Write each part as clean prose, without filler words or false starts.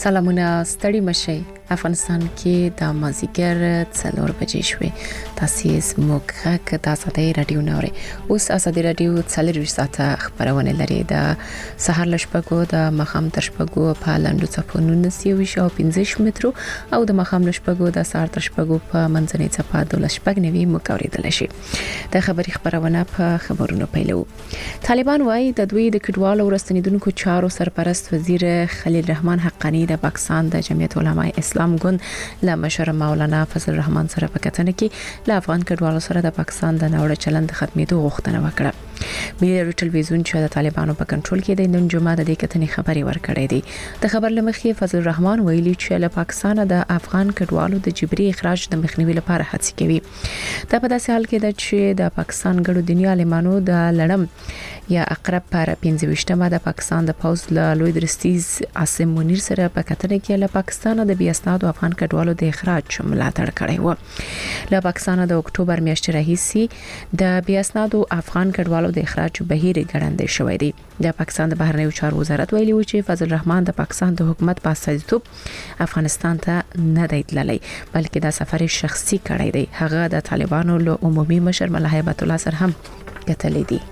سلامونه ستړي مشي افغانستان کې د مازیګر 4 بجې شوې تاسو زموږ غږ د ازادي رادیو نوري اوس ازادي رادیو 4 ساعته خبرونه لري د سهار لشپګو د مخام ترشپګو په لاندو صفونو نسیوي شو 15 مترو او د مخام لشپګو د سهار ترشپګو په منځنۍ صفه د لشپګ نوي مکوریدل شي د خبري خبرونه په خبرونو پیلو طالبان وايي د دوی د کډوالو ورستنیدونکو چارو سرپرست وزیر خلیل رحمان حقانی د پاکستان د جمعیت علماء اسلام ګوند له مشر مولانا فضل الرحمن سره په کتنه کې له افغان کډوالو سره د پاکستان د نوړ چلند ختمېدو غوښتنه وکړه ملي ټلویزیون چې د طالبانو په کنټرول کې د نن جمعه د کتنې خبري ورکړې دي د خبر لمخې فضل الرحمن ویلي چې له پاکستان د افغان کډوالو د جبري اخراج د مخنیوي لپاره هڅه کوي دا په داسې حال کې ده چې د پاکستان ګډو دنیا عالمانو د لړم یا اقرب پر 15مه د پاکستان د پوز له لوی درستیز عاصم منیر سره په کتنه کې له پاکستان د بیاسنادو افغان کډوالو د اخراج ملاتړ کړی و له پاکستان د اکتوبر میاشتې راهیسي د بیاسنادو افغان کډوالو د اخراج بهیر ګړندې شوې دي د پاکستان د بهرنیو چارو وزارت ویلي و چې فضل الرحمن د پاکستان د حکومت په استازیتوب افغانستان ته نه دی تللی بلکې دا سفر شخصي کړی دی هغه د طالبانو له عمومي مشر ملا هیبت الله سره هم کتلې دي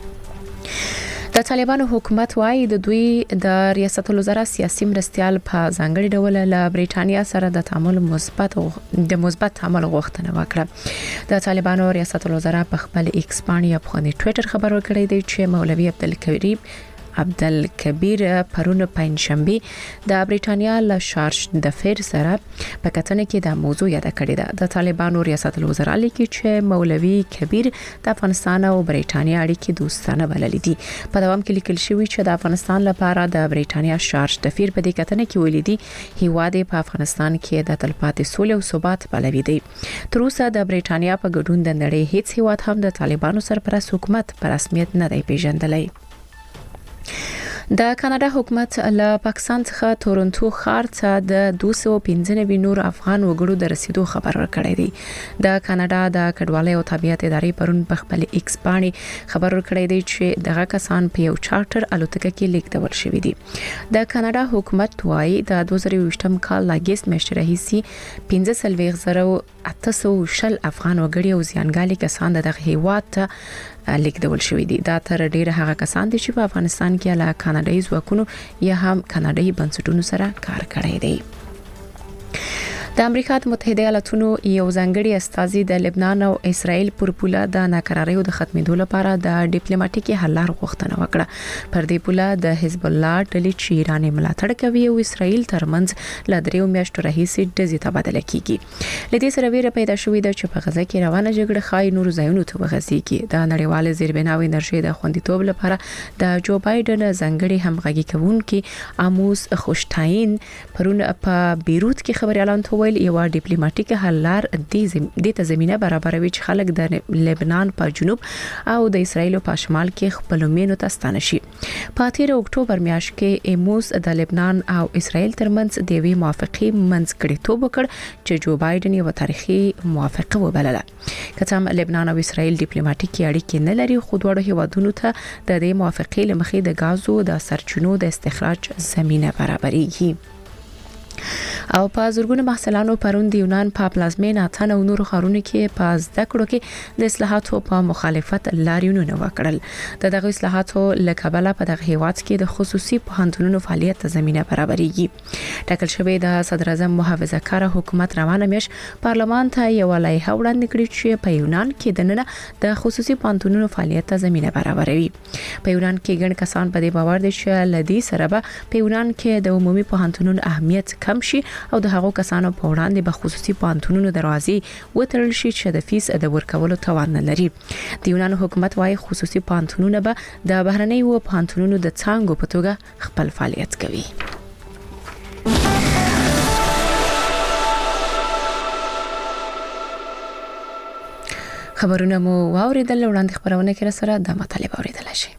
د طالبانو حکومت وايي د دوی د ریاست الوزرا سیاسي مرستيال په ځانګړي ډول له بریټانیا سره د تعامل مثبت تعامل غوښتنه وکړه د طالبانو ریاست الوزرا په خپل ایکس باندې په خپل خبر ورکړی دی چې مولوي عبدالکبیر پرون پنځشنبه د بریټانیا له شارج د فیر سره په کتنه کې د موضوع یاد کړی ده د طالبانو ریاست الوزرا لیکي چې مولوي کبیر د افغانستان او بریټانیا اړیکې دوستانه بللې دي په دوام کې لیکل شوی چې د افغانستان لپاره د بریټانیا شارج د فیر په دې کتنه کې ویلي دي هیواد په افغانستان کې د تلپاتې سولې او ثبات بلوي دي تر اوسه د بریټانیا په ګډون د نړۍ هیڅ هیواد هم د طالبانو سرپرست حکومت په رسمیت نه دی پیژندلی د کاناډا حکومت له پاکستان څخه تورنټو ښار ته د 295 نور افغان وګړو د رسیدو خبر ورکړی دی د کاناډا د کډوالۍ او طبيعت ادارې پرون په خپل ایکس باندې خبر ورکړی دی چې دغه کسان په یو چارټر الوتکه کې لیکدول شوی دي د کاناډا حکومت وايي د 2020م کال لاګیست میاشتې راهیسي 15,800 افغان وګړي او زیانګالي کسان دغه هیواد ته لیکدول شوی دي دا تر ډیره هغه کسان دي چې په افغانستان کې له کاناډایي ځواکونو یا هم کاناډایي بنسټونو سره کار کړی دی د امریکا متحده ایالاتونو یو ځانګړي استازي د لبنان او اسرائیل پر پوله د ناکراریو د ختمېدو لپاره د ډیپلوماټیکي حل لار غوښتنه وکړه پر دې پوله د حزب الله ډلې چې ایران ملاتړ کوي او اسرائیل ترمنځ ل 3 میاشتو راهیسې ډزې تبادله کیږي لدې سره ویره پیدا شوې ده چې په غزه کې روانه جګړه خای نور ځایونو ته وغځيږي د نړیوال زیربناوي انرژي د خوندیتوب لپاره د جو بایدن ځانګړي همغږي کوونکي اموس خوشتاین پرون په بیروت کې خبري اعلان ویل یو ډیپلوماټیک حل لار د ته زمينه برابروي چې خلک د لبنان په جنوب او د اسرایل په شمال کې خپل مینو ته ستانه شي په 13 اکتوبر میاشت کې ایموس د لبنان او اسرایل ترمنځ د وی موافقه منځګړیتوب وکړ چې جو بایدن یو تاریخي موافقه وبلله کله لبنان او اسرایل ډیپلوماټیکي اړیکې نه لري خو دوه هیوادونو ته د دې موافقه لمخې د غازو د سرچینو د استخراج زمينه برابرېږي او په زورګونو محصلانو پروند د یونان په پلازمین اتن او نور خارونو کې په زده کړو کې د اصلاحاتو په مخالفت لاریونونه وکړل د دغه اصلاحاتو لکبله په دغه هیواد کې د خصوصي پوهنتونونو فعالیت ته زمينه برابرېږي ټاکل شوی د صدر اعظم محافظه کار حکومت روانه میش پارلمان ته یو لایحه وړاندې کړې چې په یونان کې دننه د خصوصي پوهنتونونو فعالیت ته زمينه برابروي په یونان کې ګڼ کسان په دې باور دي چې لدی سره به په یونان کې د عمومي پوهنتونونو اهمیت کم شي او د هغو کسانو په وړاندې به خصوصي پوهنتونونو دروازې وتړل شي چې د فیس د ورکولو توان نه لري د یونان حکومت وايي خصوصي پوهنتونونه به د بهرنیو پوهنتونونو د څانګو په توګه خپل فعالیت کوي خبرونه مو واوریدل وړاندې خبرونه کې سره د مطالبه اوریدل شي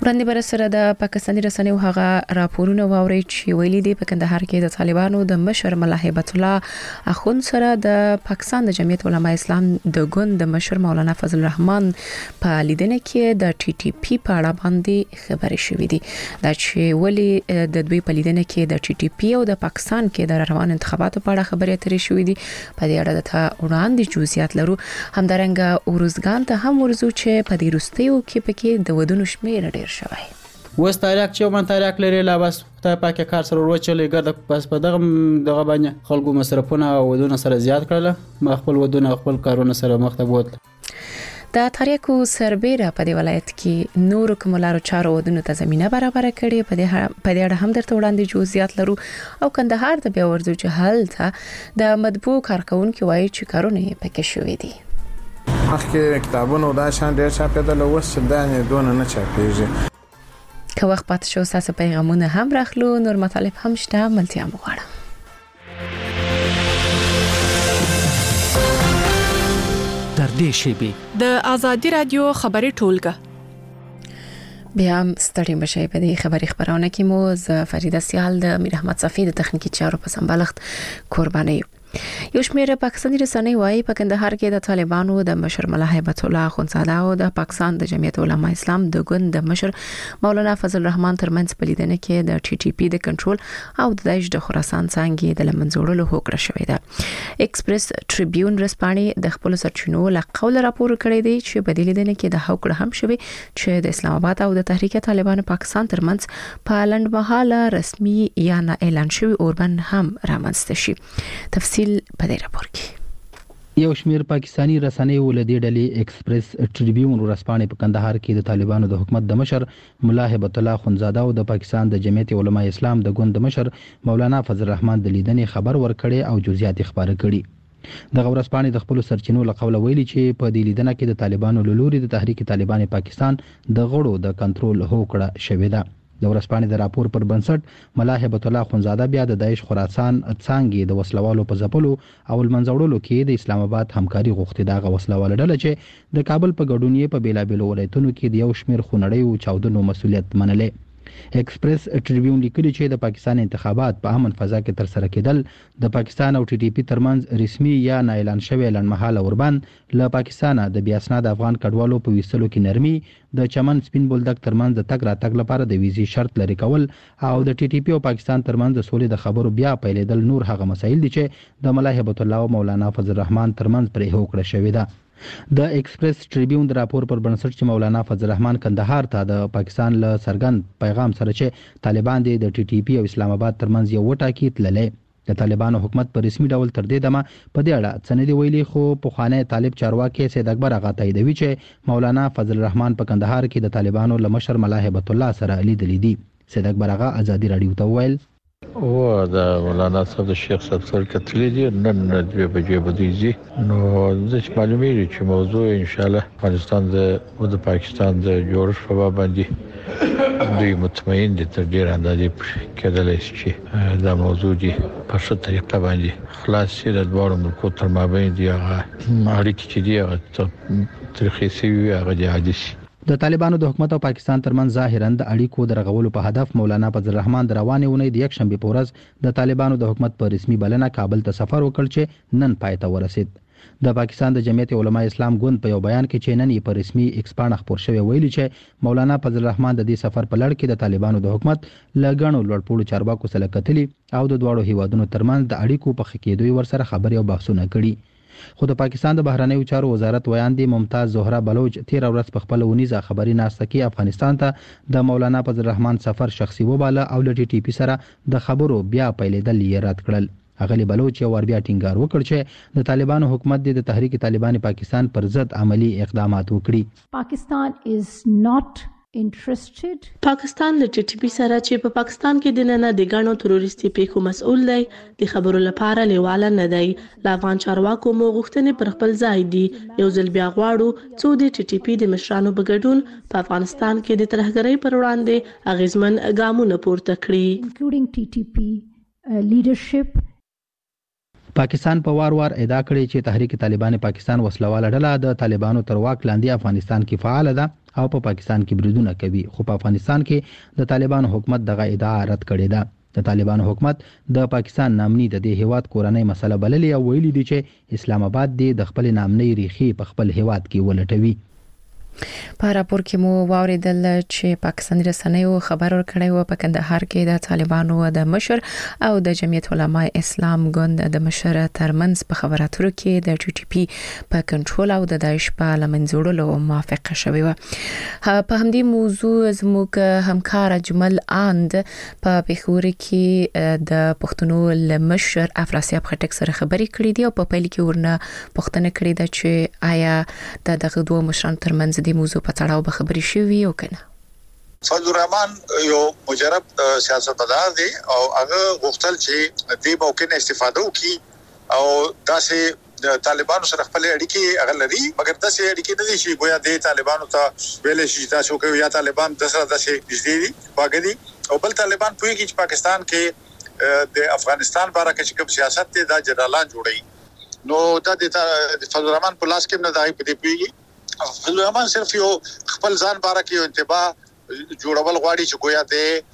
وړاندې بر سره د پاکستاني رسنیو هغه راپورونه واوري چې ویلي دي په کندهار کې د طالبانو د مشر ملا هیبت الله اخوند سره د پاکستان د جمعیت علماء اسلام د ګوند د مشر مولانا فضل الرحمن په لیدنه کې د ټي ټي پی په اړه باندې خبرې شوې دي دا چې ولی د دوی په لیدنه کې د ټي ټي پی او د پاکستان کې د روان انتخاباتو په اړه خبرې اترې شوې دي په دې اړه د وړاندې جزئیات لرو همدارنګه اورزګان ته هم ورزو چې په دې وروستیو کې پکې د ودونو شمیر ډیر شوی وس تاریخ چې من تاریخ لري لا بس خدای پاک کار سره وروچلې ګرځ بس په دغه باندې خلکو مصرفونه او ودونه سره زیات کړل ما خپل ودونه خپل کارونه سره مخته بوتل د تاریخو سربېره په دې ولایت کې نور کوملارو چارو ودونه ته زمينه برابر کړي په دې اړه هم درته وړاندې جزئیات لرو او کندهار ته بیا ورځو چې هلته د مطبوع کارکونکو وایي چې کارونه یې پکې شوې دي مخکې کتابونه دا شان ډېر چاپېدل اوس چې دا نه دونه نه چاپېږي که وخت پات شو تاسو پیغامونه هم راخلو نور مطالب هم شته ملتیا مغواړم در دې شیبي د ازادي رادیو خبري ټولګه بیا هم ستړي مشي په دې خبري خبرونه کې مو ز فریده سیال د امیر احمد صفی د تخنیکی چارو په سمبالښت قرباني یو شمېر پاکستاني رسنۍ وايي په کندهار کې د طالبانو د مشر ملا هیبت الله اخوندزاده او د پاکستان د جمعیت علماء اسلام د ګوند د مشر مولانا فضل الرحمن ترمنځ په لیدنه کې د ټي ټي پی د کنټرول او د داعش د خراسان څنګه د لمنځوړلو هوکړه شوې ده ایکسپریس ټریبیون رسپانې د خپل سرچینو له قول راپور کړی دی چې په دې لیدنه کې د هوکړه هم شوې چې د اسلام آباد او د تحریک طالبان پاکستان ترمنځ په لنډمهاله رسمي یا نه اعلان شوی اوربن هم رامنځته شي تفصیل په دې راپور کې یو شمېر پاکستانی رسنۍ ولدي ډلې ایکسپریس ټریبیون ورسپانې په کندهار کې د طالبانو د حکومت د مشر ملا هیبت الله اخوندزاده او د پاکستان د جمعیت علماء اسلام د ګوند د مشر مولانا فضل الرحمن د لیدنې خبر ورکړي او جزئیات خبره کړي د ورسپانې د خپل سرچینو له قوله ویلي چې په دې لیدنه کې د طالبانو لوري د تحریک طالبان پاکستان د غړو د کنټرول هوکړه شوې ده د ورسپانې د راپور پر بنسټ ملا هیبت الله اخوندزاده بیا د داعش خراسان څنګه د وسلوالو په ځپلو او المنځوړلو کې د اسلام آباد همکاري غوښتي دا وسلواله ډله چې د کابل په ګډون یې په بیلابیلو ولایتونو کې د یو شمېر خونړیو چاودنو مسولیت منلې ایکسپریس ټریبیون لیکلي چې د پاکستان انتخابات په امن فضا کې تر سره کېدل د پاکستان او ټي ټي پی ترمنځ رسمي یا نه اعلان شوی لنډمهاله اوربن له پاکستان د بیا اسناد افغان کډوالو په ویستلو کې نرمي د چمن سپین بولدک ترمنځ د تګ راتګ لپاره د ویزي شرط لري کول او د ټي ټي پی او پاکستان ترمنځ د سولې د خبرو بیا پیلېدل نور هغه مسایل دي چې د ملا هیبت الله او مولانا فضل الرحمن ترمنځ پرې هوکړه شوې ده د ایکسپریس ټریبیون د راپور پر بنسټ چې مولانا فضل الرحمن کندهار ته د پاکستان له سرګند پیغام سره چې طالبان د ټي ټي پی او اسلام آباد ترمنځ یو وټاکی تللې د طالبانو حکومت په رسمي ډول تر دې دمه په دې اړه څه نه دی ویلي خو په خانه طالب چارواکي سید اکبر اغا تاییدوي چې مولانا فضل الرحمن په کندهار کې د طالبانو له مشر ملا هیبت الله سره لیدلې دي سید اکبر اغا ازادي رادیو ته ویل او د مولانا صاحب د شیخ صاحب سره کتلې دي نن د بجې بدیزي نو د معلومیږي چې موضوع ان شاء الله افغانستان د پاکستان د جوړښت په باندې دوی مطمئن دي تر ډیر اندازې کېدلای شي چې دا موضوع دي په څه طریقه باندې خلاص شي د دوه ملکو تر مابین دي هغه اړیکې چې دي هغه تاریخي سوي هغه د حادث د طالبانو د حکومت او پاکستان ترمنځ ظاهرا د اړیکو د رغولو په هدف مولانا فضل الرحمن د روانې اونۍ د یک شنبه په ورځ د طالبانو د حکومت په رسمي بلنه کابل ته سفر وکړ چې نن پای ته ورسید د پاکستان د جمعیت علماء اسلام ګوند په یو بیان کې چې نن یې په رسمي ایکسپانه خبر شوی ویلي چې مولانا فضل الرحمن د دې سفر په لړ کې د طالبانو د حکومت لګڼو لوړپوړو چارواکو سره کتلي او د دواړو هیوادونو ترمنځ د اړیکو په خکېدوي ورسره خبرې او بحثونه کړي خو د پاکستان د بهرنیو چارو وزارت ویاندې ممتاز زهرا بلوچ 13 ورځ په خپل ونیزه خبري ناسته کې افغانستان ته د مولانا فضل الرحمن سفر شخصي وباله او د ټي ټي پی سره د خبرو بیا پیلېدل یې رد کړل اغلی بلوچ یو ور بیا ټینګار وکړ چې د طالبانو حکومت د تحریک طالبان پاکستان پر ضد عملی اقدامات وکړي پاکستان از ناٹ پاکستان له ټي ټي پی سره چې په پاکستان کې د نن د غاڼو تروریستي پیښو مسؤل دی د خبرو لپاره لیواله نه دی لا افغان چارواکو مو غوښتنې پر خپل ځای دي یو ځل بیا غواړو څو د ټي ټي پی د مشرانو بګډون په افغانستان کې د ترهګرۍ پر وړاندې اغیزمن ګامونه پورته کړي انکلودینګ ټي ټي پی لیډرشپ پاکستان په وار ادعا کړې چې تحریک طالبان پاکستان وسلواله ډله د طالبانو تر واک لاندې افغانستان کې فعال ده او په پاکستان کې بریدونه کوي، خو په افغانستان کې د طالبانو حکومت دغه ادعا رد کړې ده. د طالبانو حکومت د پاکستان نامني د دې هیواد کورنۍ مسله بللې او ویلي دي چې اسلام آباد د خپل نامني ریخي په خپل هیواد کې ولټوي. په راپور کې مو واوریدل چې پاکستاني رسنیو خبر ورکړی و په کندهار کې د طالبانو د مشر او د جمعیت علماء اسلام ګوند د مشر ترمنځ په خبرو اترو کې د ټي ټي پی په کنټرول او د داعش په لمنځوړلو موافقه شوې و. په همدې موضوع زموږ همکار اجمل اند په پیښور کې د پښتنو مشر افراسیاب خټک سره خبرې کړې دي او په پیل کې ورنه پوښتنه کړې ده چې آیا د دغه دوه مشرانو ترمنځ د موضوع په تړاو به خبرې شوي او کنه. فضل الرحمن یو مجرب سیاستمدار دی او هغه غوښتل چې د موقع نه استفاده وکړي او داسې طالبانو سره خپل اړیکې هغه لري، مګر داسې اړیکې نه دي چې ګویا د طالبانو ته ویل شي تاسو کوي یا طالبان د سره داسې نږدې دي واګدي او بل طالبان پوهیږي چې پاکستان کې د افغانستان باره کې کوم سیاست دی دا جنرالان جوړي نو دا د فضل الرحمن په لاس کې نه دی په دې پیږي. فضل الرحمن صرف یو خپل ځان باره کې یو انتباه جوړول غواړي چې گویا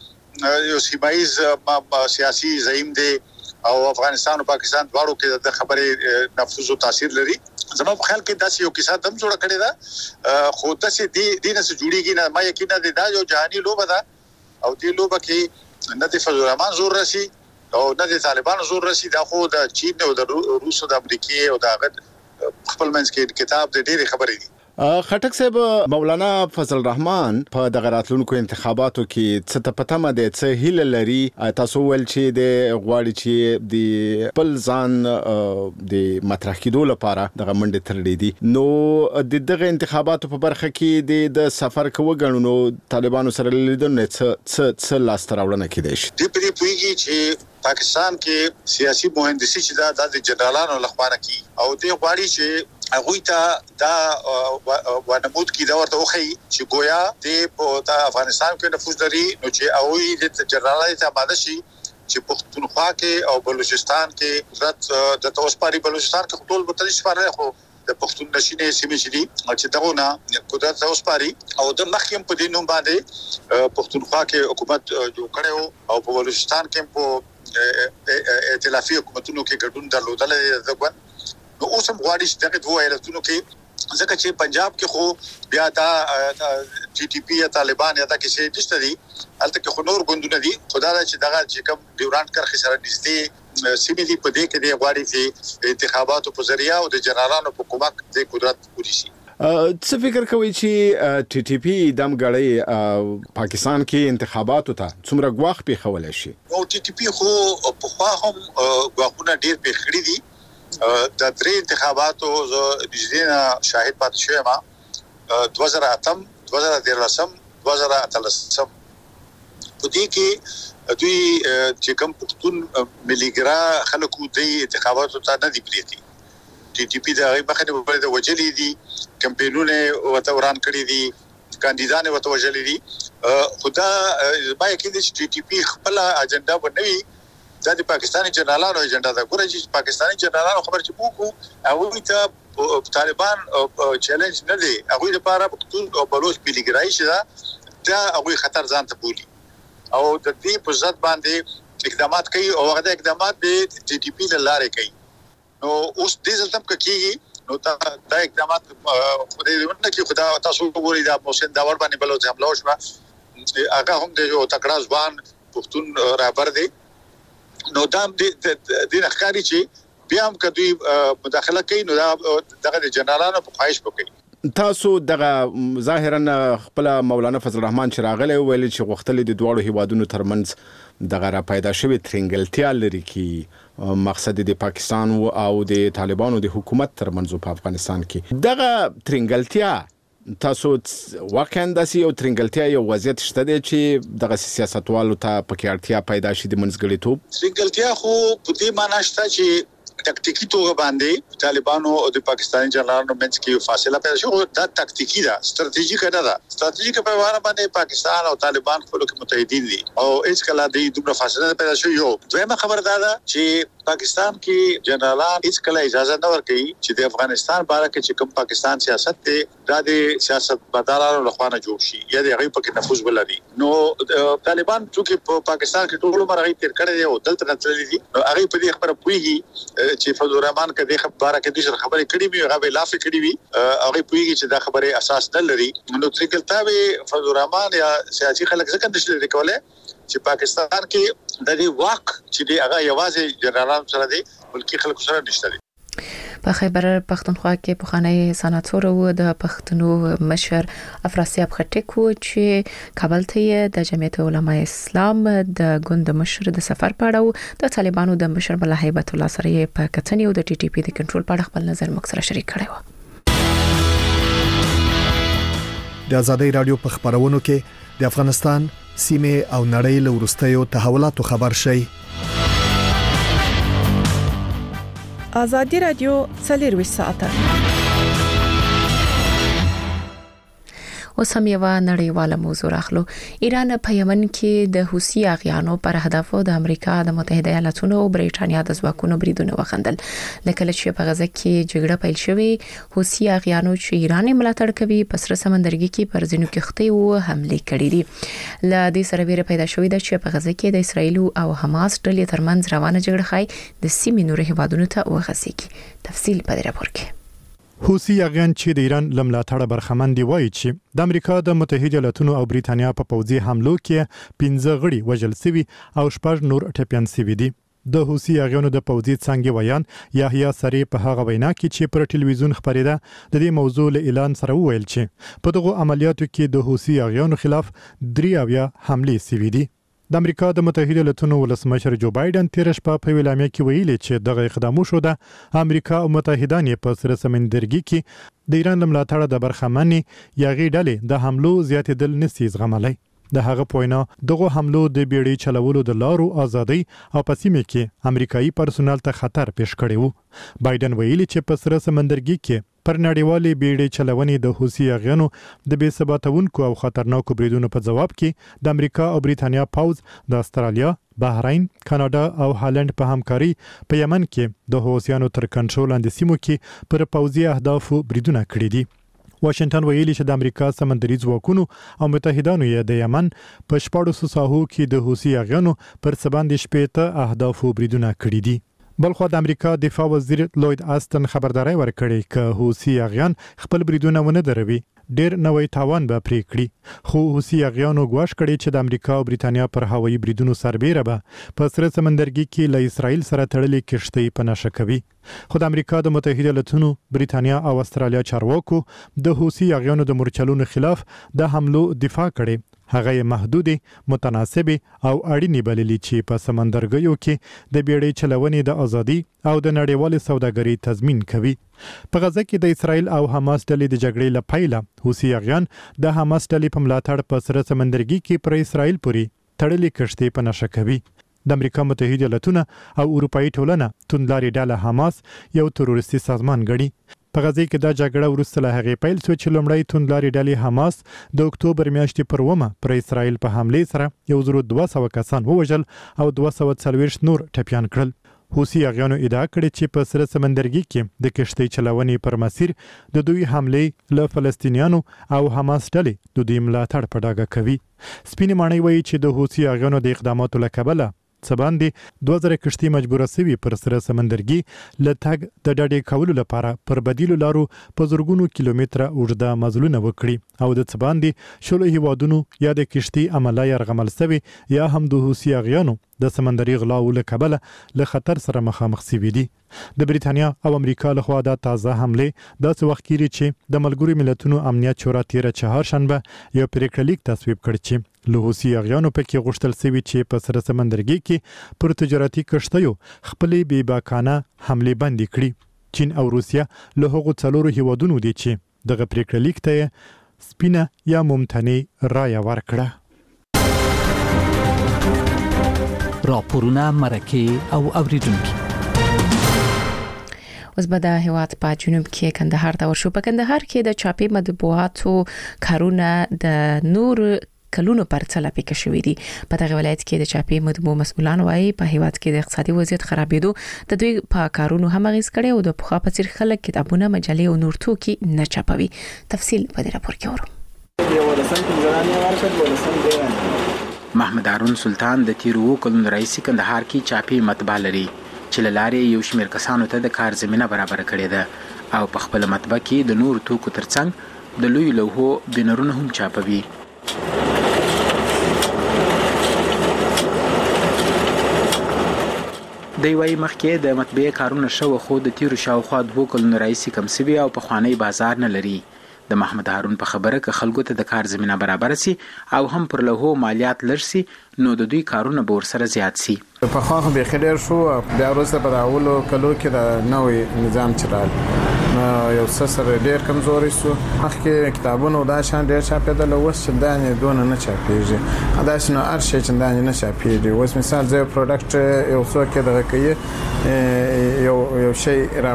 د یو سیمایز سیاسي زعیم دی او افغانستان او پاکستان دواړو کې د خبرې نفوذ او تاثیر لري. زموږ په خیال کې داسې یو کیسه دم جوړ کړی دا خو داسې دینه سره جوړیږي نه، ما یقینا دا یو جهاني لوبه ده او دې لوبه کې نه د فضل الرحمن زور راسي او نه د طالبانو زور راسي، دا خو د چین او د روس او د امریکای او د خپل منځ کې کتاب د ډېری خبرې دي. خټک صاحب، مولانا فضل الرحمن په دغه راتلونکو انتخاباتو کې څه ته پته مده څه هیله لري؟ تاسو ول چې د غواړي چې د خپل ځان د مطرح کېدو لپاره دغه منډه ترلې دي، نو دغه انتخاباتو په برخه کې د سفر کوو غنونو طالبانو سره لیدنه څه لاس تراوړنه کېدای شي؟ د پدې پویږي چې پاکستان کې سیاسي مهندسي چې د جنرالانو لخوا نه کی او د غواړي چې هغه ته دا ونمود کی دا ورته وخی چې گویا د افغانستان کې نفوذ لري، نو چې هغه د جنرالانو ته ماده شي چې پښتونخوا کې او بلوچستان کې د توسپاري بلوچستان کې ټول متدي سپاره خو د پښتون نشینې سیمې شدي چې دغه قدرت توسپاري او د مخیم په دینوم باندې پښتونخوا کې حکومت جوړ کړو او په بلوچستان کې په ائتلافي حکومتونو کې ګډون درلودل دغه نو اوس هم غواړي چې دغه دوه ایالتونو کې ځکه چې پنجاب کې خو بیا دا ټي ټي پی یا طالبان یا دا کیسې نشته دي، البته کې خو نور ګوندونه دي، خدای دا چې دغه چې کوم ډیورانډ کرښې سره نږدې سیمې دي په دې کې د غواړي چې انتخاباتو په ذریعہ او د جنرالانو په کومک د قدرت پوری شي. څه فکر کوي چې ټي ټي پی دم غړي پاکستان کې انتخاباتو ته څومره غواخ پیښول شي؟ او ټي ټي پی خو په خوا هم غواخونه ډیر پیښړي دي. د درې انتخاباتو نږدې شاهد پاتې شوم، 2008 2013 2013 په دې کې دوی چې کوم پښتون مليګرا خلکو د انتخاباتو ته نه دی پریږدي. ټي ټي پی د مخه د وجلې دي، کمپاینونه وته وران کړی دي، کاندیدان وته وجلې دي. خدا ما یقین دي چې ټي ټي پی خپل اجنډا بنوي دا د پاکستاني جنرالانو اجنډا ده. ګورئ چې پاکستاني جنرالانو خبر چې وکړو هغه ته طالبان چیلنج نه دی، هغه لپاره پښتون او بلوچ مليګرای شي دا هغه خطر ځان ته بولي او د دې په ځد باندې اقدامات کوي او هغه اقدامات د ټي ټي پی لاره کوي. نو اوس دې ځل تم کوي نو دا اقدامات خدای دې ونه کې خدا تاسو وګورئ دا محسن داور باندې بلوچ حمله وشو، هغه هم د یو تکړه ځوان پښتون رهبر دی. نو دا د نخکاری چې بیا هم کدوې مداخله کوي نو دغه د جنرالانو په خواهش وکړي. تاسو دغه ظاهرا خپل مولانا فضل الرحمن چې راغلی ویل چې غوښتل د دوړو هیوادونو ترمنځ دغه را پیدا شوی ترنګلتیا لري کې مقصد د پاکستان او د طالبانو د حکومت ترمنځ په افغانستان کې دغه ترنګلتیا تاسو واقعا داسې یو ترنګلتیا یو وضعیت شته دی چې دغه سیاستوالو ته پکې اړتیا پیدا شي د منځګړیتوب؟ ترنګلتیا خو په دې معنی شته چې تکتیکی توګه باندې طالبانو او د پاکستاني جنرالانو منځ کې فاصله پیدا شو. دا تکتیکی ده، ستراتیژیک نه ده. ستراتیژیک په واره باندې پاکستان او طالبان خپل کې متحدین دي او هیڅ کله د دومره فاصله پیدا شو. یو دویمه خبر دا ده چې پاکستان کې جنرالان هیڅ کله اجازه نه ورکوي چې د افغانستان باره کې چې کوم پاکستان سیاست دی دا د سیاست مدارانو لخوا نه جوړ شي یا د هغه په کې نفوذ ولري. نو طالبان چې په پاکستان کې ټول عمر هغه تیر کړی دی او دلته نتللی دي نو هغه په دې خبره پويږي چې فضل الرحمن کدي خبره کې د خبرې کړې وي هغه لافي کړې وي هغه پويږي چې دا خبره اساس نه لري. نو تریکلتا وی فضل الرحمن یا سیاسي خلک ځکه نشي کوله چې پاکستان کې د دې واک چې دی هغه یوازې جنرالان سره دی بلکې خلکو سره نشته. په خیبر پختونخوا کې پخوانی سناتور او د پښتنو مشر افراسیاب خټک چې کابل ته د جمعیت علماء اسلام د ګوند مشر د سفر پاړو د طالبانو د مشر ملا هیبت الله سره په کتنې او د ټي ټي پی د کنټرول په خپل نظر مکسره شریک کړي و. د ازادۍ رادیو په خبرونو کې د افغانستان سیمه او نړۍ له ورستیو تحولاتو خبر شي. ازادي رادیو 24 ساعته. اوس هم یو نړیواله موضوع راخلو. ایران په یمن کې د حوثي اغیانو پر هدف د امریکا د متحده ایالاتونو او بریټانیا د ځواکونو بریدونه وخندل. لکه چې په غزه کې جګړه پیل شوې حوثي اغیانو چې ایران ملاتړ کوي په سره سمندرګي کې پر ځینو کښتۍ او حمله کړې دي. ل دې سره ویره پیدا شوې ده چې په غزه کې د اسرایل او حماس ډلې ترمنځ روانه جګړه خای د سیمې نور هیوادونو ته وغځيږي. تفصیل په دې راپور کې. حوثي اغیان چې د ایران لملاتړ برخمن دی وایي چې د امریکا د متحده ایالاتونو او بریټانیا په پوځي حملو کې 15 غړي وژل شوي او 6 نور ټپيان شوي دي. د حوثي اغیانو د پوځي څنګه ویان یحیی سری په هغه وینا کې چې پر ټلویزیون خبرېده د دې موضوع له اعلان سره وویل چې په دغه عملیاتو کې د حوثي اغیانو خلاف 3 حملې شوي دي. د امریکا د متحده ایالاتونو ولسمشر جو بایدن تیر شپه په ویلامه کې ویلي چې دغه اقدام شو د امریکا او متحدان په سره سمندرګي کې د ایران ملاتړ د برخمنې یاغي ډلې د حملو زیاتېدل نسي زغملای. د هغه پوینا دغه حملو د بیړۍ چلولو د لارو ازادي او پسیمه کې امریکایي پرسونل ته خطر پیښ کړی وو. بایدن ویلي چې په سره سمندرګي کې پر نړیوالې بیړۍ چلونې د حوثي اغیانو د بې ثباتونکو او خطرناکو بریدونو په جواب کې د امریکا او بریټانیا پوز د استرالیا، بحرین، کاناډا او هالند په همکاري په یمن کې د حوثیانو تر کنټرول لاندې سیمو کې پر پوځي اهدافو بریدونه کړي دي. واشنگټن ویلي چې د امریکا سمندري ځواکونو او متحدانو یې د یمن په 1400 ساحو کې د حوثي اغیانو پر سباندې شپېته اهدافو بریدونه کړي دي. بلخو د امریکا دفاع وزیر لوید آستن خبرداري ورکړي چې حوثي اغیان خپل بریدونه ونه دروي ډیر نوې تاوان به پرې کړي. خو حوثي اغیانو ګواښ کړي چې د امریکا او بریټانیا پر هوایي بریدونو سربېره به په سره سمندرګي کې له اسرائیل سره تړلې کښتۍ په نشه کوي. خو د امریکا د متحده ایالاتونو، بریټانیا او استرالیا چارواکو د حوثي اغیانو د مورچلونو خلاف د حملو دفاع کړي. هغه محدود، متناسب او اړینې بللي چې په سمندرګیو کې د بیړۍ چلونې د ازادي او د نړیوال سوداګرۍ تضمین کوي. په غزه کې د اسرائیل او حماس ډلې د جګړې لپاره حوثي اغیان د حماس ډلې په ملاتړ په سره سمندرګي کې پر اسرائیل پورې تړلې کښتۍ په نشه کوي. د امریکا متحده ایالاتونه او اروپאי ټولنه توندلاري ډله حماس یو تروریستي سازمان ګڼي. په غزه کې د جګړه وروسته له هغې پیل شو چې لومړی توندلاري ډلې حماس د اکتوبر میاشتې پر 1 پر اسرائیل په حمله سره 1200 کسان ووژل او 240 نور ټپيان کړل. حوثي اغیانو ادعا کړې چې په سره سمندرګي کې د کښتۍ چلونې پر مسیر د دوی حمله له فلسطینیانو او حماس ډلې د دوی ملاتړ په ډاګه کوي. سپین ماڼۍ وایي چې د حوثي اغیانو د اقداماتو له کبله سباندې 2000 کښتۍ مجبوره سوي پر سره سمندرګي لټګ د ډډې کولو لپاره پر بدیلو لارو په زرګونو کیلومتره اوږده مزلونه وکړي او د سباندې شلو هیوادونو یا د کښتۍ عمله يرغمل سوي یا هم د حوثي اغیانو د سمندري غلاو له کبله له خطر سره مخامخ شوي دي. د بریټانیا او امریکا له خوا د تازه حمله داسې وخت کې چې د ملګرو ملتونو امنیت شورا 13 چهارشنبه یو پریکړه تصویب کړ چې له حوثي اغیانو پکې غوښتل شوی چې په سره سمندرګي کې پر تجارتي کښتیو خپلې بې باکانه حمله بند کړي. چین او روسیا له هغو څلورو هیوادونو دي چې دغه پریکړه ته سپینه یا ممتنع رایه ورکړه. راپورونه مرکه او اوریدونکو اوس به د هیواد په جنوب کې کندهار ته ورشو. په کندهار کې د چاپي مطبوعاتو کارونه د نور کلونو پرڅله پیکه شوې دي. په دغه ولایت کې د چاپی مطبوع مسؤلان وايي په هیواد کې د اقتصادي وضعیت خرابېدو د دوی په کارونو هم اغیز کړي او د پخوا په څیر خلک کتابونه مجلې او نور توکي نه چاپوي. تفصیل په دې راپور کې اورو. محمد هارون سلطان د تیرو کلونو راهیسې کندهار کې چاپی مطبعه لري چې له لارې یو شمېر کسانو ته د کار زمینه برابر کړې ده او په خپل مطبعه کې د نور توکو ترڅنګ د لوی لوحو بینرونه هم چاپوي. دی وايي مخکې د مطبعې کارونه شو خو د تیرو شاوخوا 2 کلونو راهیسې کم سوي او په خوانی بازار نه لري. د محمد هارون په خبره که خلکو ته د کار زمينه برابر سي او هم پر لوحو مالیات لږ سي نو د دوی کارونه به ورسره زیات سي. په خو به خیر شو بیا وروسته په اولو کلو کې د نوې نظام چرال یو سره ډیر کمزوري شو. مخکې کتابونه دا شان ډیر چاپېدل اوس چې دانې دونه نه چاپېږي دا شنو ارشي چې دانې نه چاپېږي. اوس مثال زه پروډکټ یو څو کې دغه کوي یو شی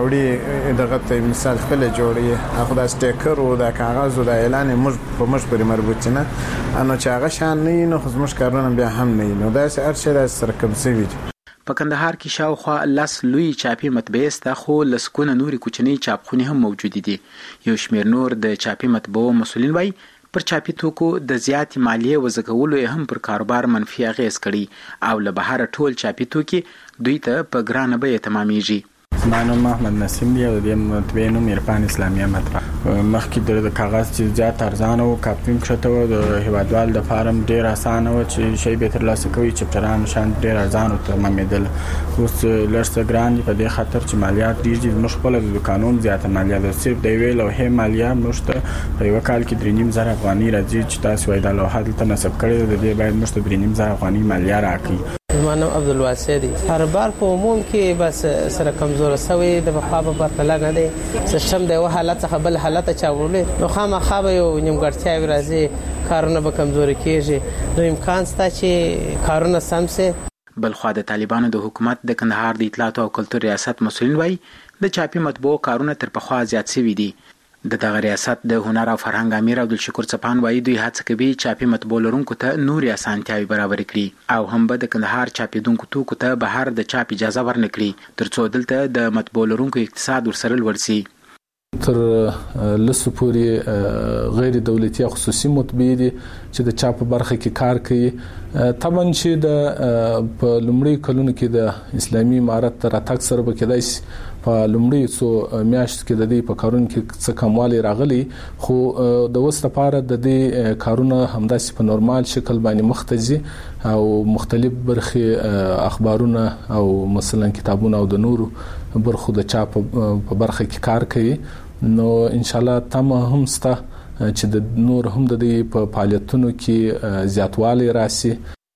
راوړي دغه ته مثال خپل جوړي هغه د سټیکر او د کاغذ او د اعلان موږ په موږ پرې مربوط نه انو چې هغه شان نه نو خو موږ کارونه بیا هم نه نو دا ارشي د سره کم سوي. په کندهار کې شاوخوا 10 لوی چاپی مطبعې سته خو لسکونه نوري کوچني چاپخونې هم موجود دي. یو شمېر نور د چاپی مطبعو مسؤلین وایي پر چاپی توکو د زیات مالیه وزګولو هم پر کاروبار منفي اغیز کړي او له بهر ټول چاپی توکي دوی ته په ګرانه بیه تمامېږي. زمانو محمد نسیم دی او د مطبعې نوم عرفان اسلامیه مطبعه. مخکې د کاغذ چې زیات ارزانه او کاپینګ شته او د هیوادوال د فارم ډیر اسانه او چې شی به تر لاسه کوي چپټران شان ډیر ارزانه تمامېدل. اوس لږ ګران په دې خاطر چې مالیات ډیر موږ خپل د قانون زیات مالیات صرف دی ویل او هم مالیات موږ ته په یو کال کې 3.5 افغاني راځي چې تاسو وایي د لوحات ته نسب کړی د دې باید موږ ته 3.5 افغاني مالیات راکړي. زمانو عبدالواسع دی کاروبار په عموم کې بس سره کمزور شوی د بخوا په پرتله نه دی سیستم د حالت څخه بل حالت چاورلې نو خامخا به یو نیمګړتیا راځي کارونه به کمزوري کیږي نو امکان شته چې کارونه سم سي. بلخوا د طالبانو د حکومت د کندهار د اطلاعات او کلتور ریاست مسؤلین وایي د چاپی مطبوع کارونه تر پخوا زیات شوي دي. د دغه ریاست د هنر او فرهنګ امیر عبدالشکور چپان وایي دوی هڅه کوي چاپی مطبوع لرونکو ته نوري اسانتیاوي برابر کړي او هم به د کندهار چاپیدونکو توکو ته بهر د چاپ اجازه ورنکړي ترڅو دلته د مطبوع لرونکو اقتصاد ورسره لوړ شي. تر لسو پورې غیر دولتي او خصوصي مطبعې دي چې د چاپ برخه کې کار کوي. طبعا چې د په لومړي کلونو کې د اسلامي امارت راتګ سره به کېدای په لومړي څو میاشت کې د دې په کارونو کې څه کموالی راغلی خو د اوس لپاره د دې کارونه همداسې په نورمال شکل باندې مختزي او مختلف برخې اخبارونه او مثلا کتابونه او د نورو برخو د چاپ په برخه کې کار کوي. نو ان شاء الله تم هم ستا چې د نور هم د دې په فعالیتونو کې زیاتوالی راسي.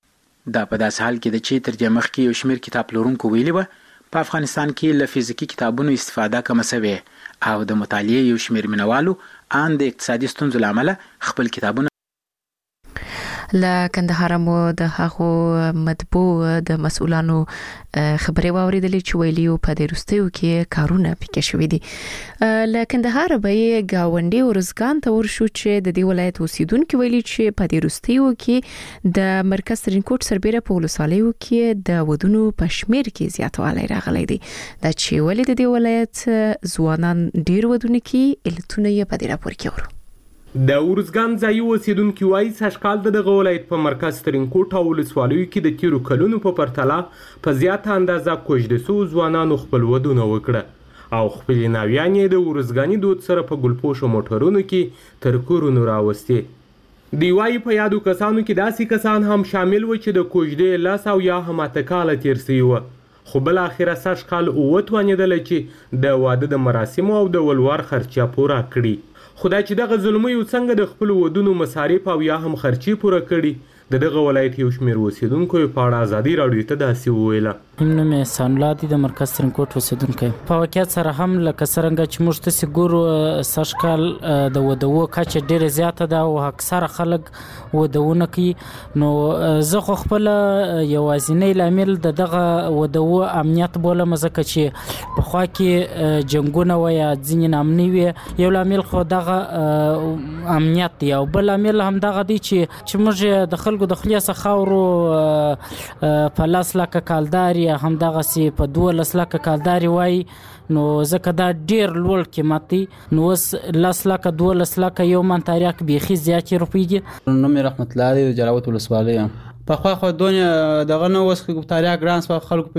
دا په داس حال کې د چې تر دې مخکې یو شمېر کتاب لرونکو ویلي و په افغانستان کې له فزیکی کتابونو استفاده کم شوه او د مطالعې یو شمېر مینوالو ان د اقتصادي ستونزو لامل خپل کتابونه ل کندهار مو د هغو مطبوع د مسؤلانو خبرې واوریدلې چې ویلیو په دې وروستیو کې کارونه پکې شوې دي. ل کندهار به گاونډي ورزګان ته ورشو چې د دې ولایت اوسیدونکو ویلي چې په دې وروستیو کې د مرکز ترینکوټ سربېره په ولسوالیو کې د ودونو په شمیر کې زیاتوالی راغلی دی. دا چې ولې د دې ولایت ځوانان ډیر ودونه کې علتونه یې په دې راپور کې ورو. د ورزګان ځایي اوسیدونکي وایي سږکال دغه ولایت په مرکز ترینکوټ او ولسوالیو کې د تیرو کلونو په پرتله په زیاته اندازه کوژده سوو ځوانانو خپل ودونه وکړه او خپلې ناویانې د ورزګاني دود سره په ګلپوشو موټرونو کې تر کورونو راوستې. دی وایي په یادو کسانو کې داسې کسان هم شامل و چې د کوژدې 10 او یا هم 8 کاله تیر سوي وه خو بل اخره سږکال وتوانېدله چې د واده د مراسمو او د ولور خرچه پوره کړي. خدای چې دغه ظلميو څنګه د خپل ودونو مصارف او یا هم خرچي پوره کړي د دغه ولایت یو شمېر اوسیدونکو په اړه ازادي راډیو ته داسې وویله. مستقیم نوم احسان الله دی د مرکز ترینکوټ اوسیدونکی. په واقعیت سره هم لکه څرنګه چې موږ تاسې ګورو سږ کال د ودونو کچه ډېره زیاته ده او اکثره خلک ودونه کوي. نو زه خو خپله یوازینی لامل د دغه ودونو امنیت بولم، ځکه چې پخوا کې جنګونه وه یا ځینې ناامني وي. یو لامل خو دغه امنیت دی او بل لامل هم دغه دی چې موږ د خلکو د خولې څخه اورو په 10 لکه کالداري همدغسې په 12 لکه کالداري وایي، نو ځکه دا ډېر لوړ قیمت دی. نو اوس 10 لکه 12 لکه یو من تاریخ بیخي زیاتې روپۍ دي. نوم یې رحمت الله دی، د جلاوت ولسوالۍ یم. پخوا خو دونې دغه نه اوس تاریخ ګران سوه خلکو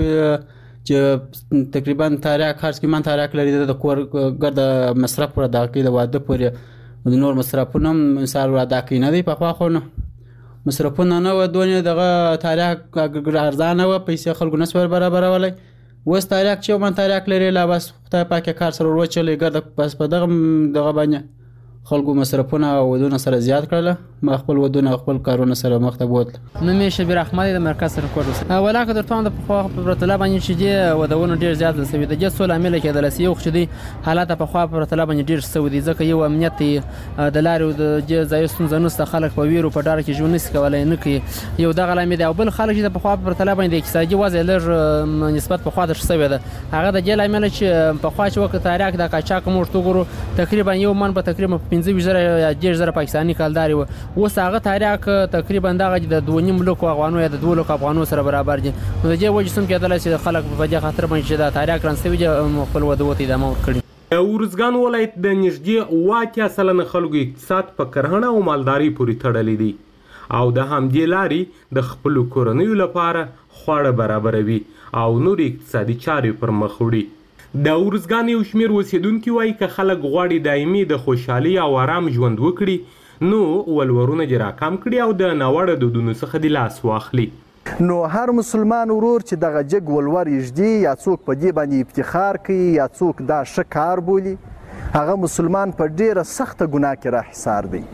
چې تقریبا تاریخ هر څه کې من تاریخ لري د کور ګرد مصرف پر ادا کوي، د واده پورې د نور مصرفونه هم مثال ور ادا کوي نه دی. پخوا خو نه مصرفونه نه وه دونې دغه تاریخ ارزانه وه، پیسې خلکو نه سوه برابرولی. اوس تاریخ چې یو من تاریخ لري لا بس خدای پاک کار سره وروچلی ګرده بس په دغه باندې خلکو مصرفونه او ودونه سره زیات کړله. ما خپل ودونه خپل کارونه سره مخ ته بوتله. نوم یې شبیر احمد د مرکز ترینکوټ اوسیدونکی. ولاکه درته وایم د پخوا په پرتله باندې چې دې ودونه ډېر زیات سوي د دې څو لامله کېدلی سي. یو خو چې دی حالات پخوا په پرتله باندې ډېر سوي دي، ځکه یو امنیت دی د لارې او د دې ځایو ستونزه نشته، خلک په ویرو په ډاره کې ژوند نشي کولی نه کوي. یو دغه لامل دی. او بل خلک چې د پخوا په پرتله باندې د اقتصادي وضع لږ نسبت پخوا ته ښه سوې ده، هغه د دې لامله چې پخوا چې وخت تاریخ د قاچاق موږ ته ګورو تقریبا یو من په تقریبا 15,000 یا 10,000 پاکستاني کالداري وه. اوس هغه تاریخ تقریبا دغه د 2.5 لکو افغانو یا د 2 لکو افغانو سره برابر دي. نو د دې وجې څوم کېدلی چې خلک په دې خاطر باندې چې دا تاریخ ګران سوي دي خپل ودونو ته ادامه ورکړي. د ارزګان ولایت د نږدې 80% خلکو اقتصاد په کرهڼه او مالداري پورې تړلی دی او د همدې لارې د خپلو کورنیو لپاره خواړه برابروي او نور اقتصادي چارې پر مخ وړي. د ارزګان یو شمېر اوسیدونکي وایي که خلک غواړي دایمي د خوشحالي او آرام ژوند وکړي نو ولورونه دې راکم کړي او د ناوړه دودونو څخه دې لاس واخلي. نو هر مسلمان ورور چې دغه جګ ولور یږدي یا څوک په دې باندې افتخار کوي یا څوک دا ښه کار بولي، هغه مسلمان په ډیره سخته ګناه کې راحصار دی.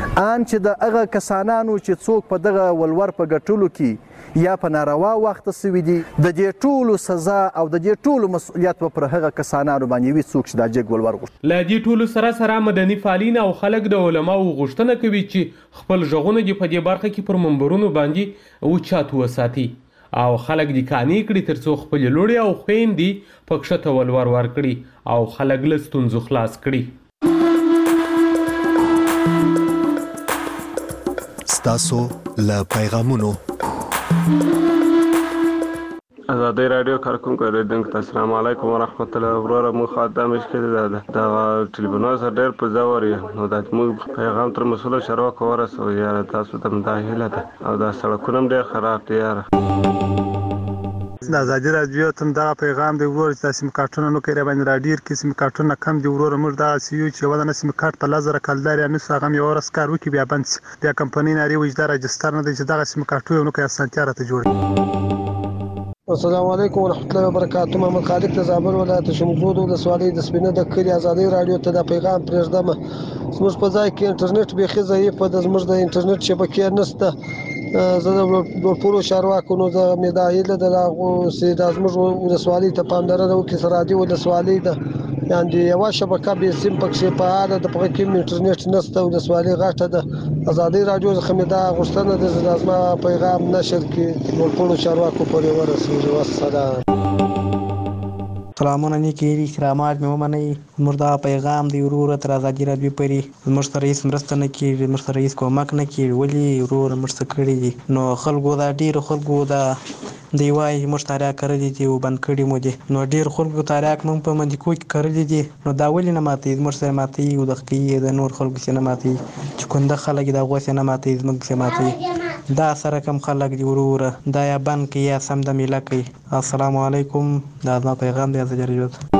ان چې د هغه کسانانو چې څوک په دغه ولور په ګټلو کې یا په ناروا وخت سوي دي، د دې ټولو سزا او د دې ټولو مسؤلیت به پر هغه کسانانو باندې وي څوک چې دا جګ ولور غوښتي. له دې ټولو سره مدني فعالین او خلک د علماو غوښتنه کوي چې خپل غږونه دې په دې برخه کې پر منبرونو باندې اوچت وساتي او خلک دې قانع کړي تر څو خپل لوړې او خویندې په کښته ولور ورکړي او خلک له ستونزو خلاص کړي. ستاسو له پیغامونو ازادي رادیو کارکونکو ریډینګ ته السلام علیکم ورحمت الله وبرکاته. مو خاطر مشکل ده دا ټلیفون سره ډېر په زور نو دا موږ پیغام تر مسول شروع ورسو یار تاسو ته مداهله ده او دا سړکونه ډېر خراب دي یار. د ازادي رادیو ته دا پیغام دی ورور چې سیم کارتونه نو کوي باندې راډیر کې سیم کارتونه کم دی ورور موږ دا سیو چې ودانه سیم کارت په 1000 کالداري نه ساغم یو ورس کار وکي بیا بند بیا کمپنی ناری وجدار رجستر نه دی چې دا سیم کارتونه نو کوي اسانتیا راته جوړ. السلام علیکم ورحمت الله وبرکاته. محمد خالد د زابل ولایت شمزود د سوالې د سپینه د کلی ازادي رادیو ته دا پیغام پرېږدم. زموږ په ځای کې انټرنیټ بيخي ضعیف ده، زموږ د انټرنیټ شبکې نشته. زه د ورپورو چارواکو نو د مداهله د لاغو سي د زموږ ولسوالۍ ته پاملرنه وکړي. سرادي ولسوالۍ ده یعنی یو شبکه به سیم پکې په اړه د پکې انټرنیټ نشته ولسوالۍ غاټه ده. ازادي رادیو څخه مې دا غوښتنه ده چې زما پیغام نشر کړي ورپورو چارواکو پورې ورسوي. سلامونه نیکی کرامات مې ومنئ. مردا پیغام دی ورور تر ازادي رادیو پرې زموږ سره هیڅ مرسته نه کیږي، زموږ سره هیڅ کومک نه کیږي. ولې ورور مرسته کړي دي نو خلکو دا ډیر خلکو دا دی وای موږ تاریخ کړی دی او بند کړی مو دي نو ډیر خلکو تاریخ مونږ په منځ کې کړی دي نو دا ولې نه ماتي زموږ سره ماتي او د خپل د نور خلکو سره ماتي چې کنده خلک دا غوښه نه ماتي زموږ سره ماتي دا سره کم خلک دی ورور دا یا بند کې یا سم د میلا کوي. السلام علیکم دا ما پیغام دی ازادي رادیو.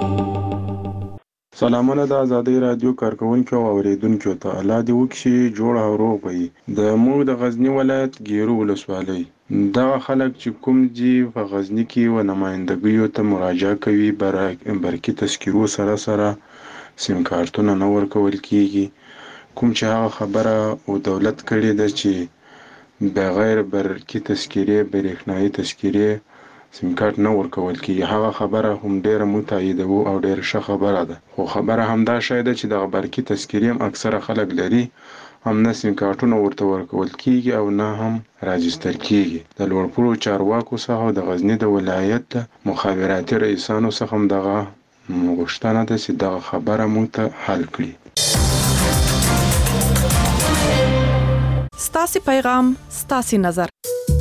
سلامونه د ازادي رادیو کارکونکو او اوریدونکو ته الله دې وکړي جوړ او روغ وي. د موږ د غزنی ولایت ګیرو ولسوالۍ دا خلک چې کوم دي په غزنی کې و نمائندګیو ته مراجعه کوي برکی تذکیرو سره سیم کارتونه نه ورکول کیږي. کوم چې هغه خبره او دولت کړي ده چې بغیر برکی تذکیره برېښنایي تذکیره سیم کارت نه ورکول کیږي. هغه خبره هم ډیره متایده او ډیره ښه خبره ده، خو خبره هم دا شاید چې د برقي تذکرې هم اکثره خلک لري، هم نه سیم کارتونه ورته ورکول کیږي او نه هم راجستر کیږي. د لوړپوړو چارواکو څخه د غزنی د ولایت د مخابراتي رئیسانو څخه هم دغه غوښتنه ده چې دغه خبره موږ ته حل کړي. ستاسي پیغام ستاسي نظر.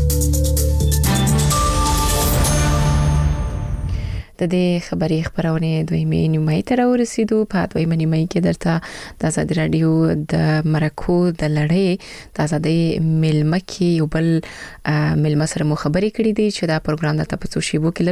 د دې خبري خبرونه دویمه نیمه ته ورسېدو. په دویمه نیمه کې درته د آزاد رادیو د مرکو د لړۍ د آزادۍ ملمه کې یو بل ملمه سره مو خبرې کړې دي چې دا پروګرام د تاسو شیبو کې